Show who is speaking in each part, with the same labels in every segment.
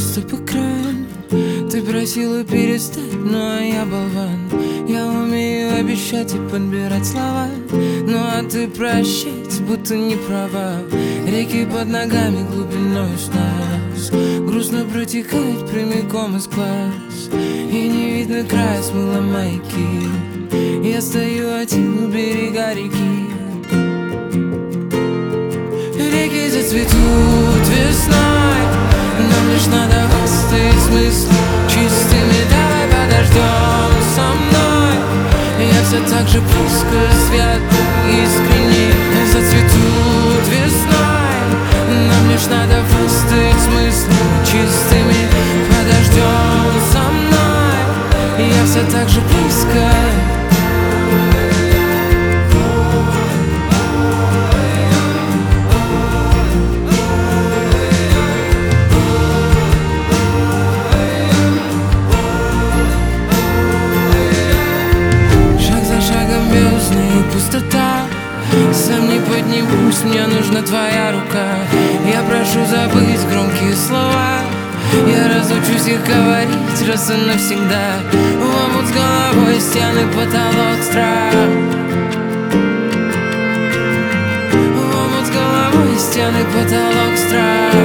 Speaker 1: стоп-экран. Ты просила перестать, но я болван. Я умею обещать и подбирать слова, ну а ты прощать, будто не права. Реки под ногами глубиной с нас грустно протекают прямиком из глаз, и не видно края, смыло маяки. Я стою один у берега реки. Реки зацветут весной, нам лишь надо выставить смысл чистыми. Давай подождем со мной, я все так же близко, свято, искренне. Зацветут весной, нам лишь надо выставить смысл чистыми. Подождем со мной, я все так же близко. Пустота, сам не поднимусь, мне нужна твоя рука. Я прошу забыть громкие слова, я разучусь их говорить раз и навсегда. В омут с головой, стены, потолок, страх. В омут с головой, стены, потолок, страх.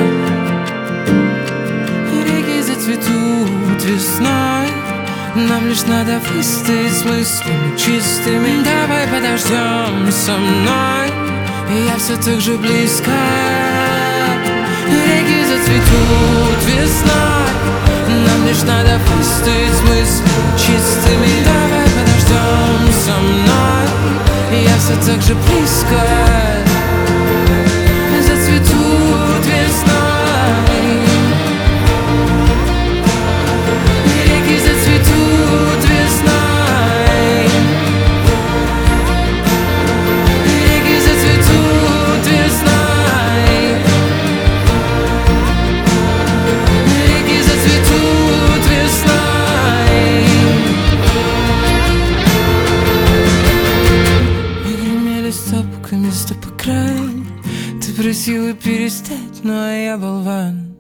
Speaker 1: Реки зацветут весной, нам лишь надо выставить с мыслями чистыми. Давай подождем со мной, я все так же близко. Реки зацветут весной, нам лишь надо выставить с мыслями чистыми. Давай подождем со мной, я все так же близко. Зацветут весной. Стоп-экран. Ты просила перестать, но я болван.